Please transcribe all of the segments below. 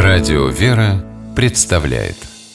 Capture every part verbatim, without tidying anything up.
Радио «Вера» представляет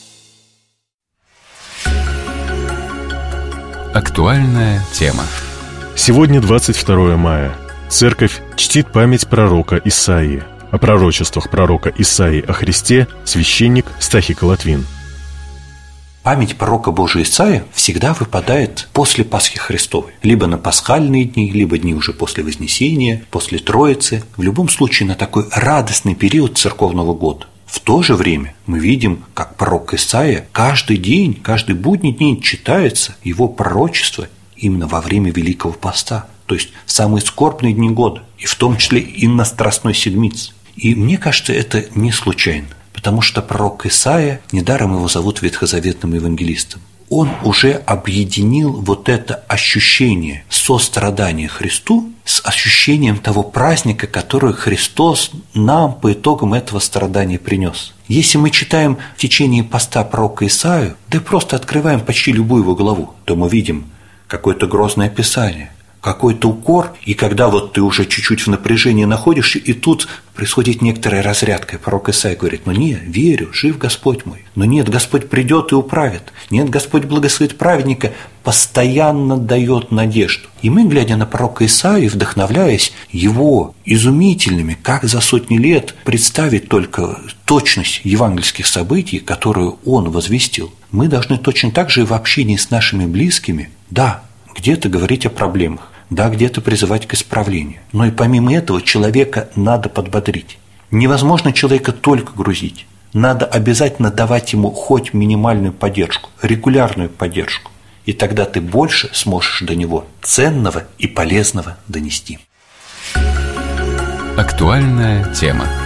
актуальная тема. Сегодня двадцать второе мая. Церковь чтит память пророка Исаии. О пророчествах пророка Исаии о Христе священник Стахий Колотвин. Память пророка Божия Исаии всегда выпадает после Пасхи Христовой. Либо на пасхальные дни, либо дни уже после Вознесения, после Троицы. В любом случае на такой радостный период церковного года. В то же время мы видим, как пророк Исаия каждый день, каждый будний день читается его пророчество именно во время Великого Поста. То есть в самые скорбные дни года. И в том числе и на Страстной Седмице. И мне кажется, это не случайно. Потому что пророк Исаия, недаром его зовут ветхозаветным евангелистом, он уже объединил вот это ощущение сострадания Христу с ощущением того праздника, который Христос нам по итогам этого страдания принес. Если мы читаем в течение поста пророка Исаию, да просто открываем почти любую его главу, то мы видим какое-то грозное описание, какой-то укор, и когда вот ты уже чуть-чуть в напряжении находишься, и тут происходит некоторая разрядка, и пророк Исаия говорит: ну нет, верю, жив Господь мой, но нет, Господь придет и управит, нет, Господь благословит праведника, постоянно дает надежду. И мы, глядя на пророка Исаию, вдохновляясь его изумительными, как за сотни лет представить только точность евангельских событий, которую он возвестил, мы должны точно так же и в общении с нашими близкими, да, где-то говорить о проблемах, да, где-то призывать к исправлению. Но и помимо этого человека надо подбодрить. Невозможно человека только грузить. Надо обязательно давать ему хоть минимальную поддержку, регулярную поддержку. И тогда ты больше сможешь до него ценного и полезного донести. Актуальная тема.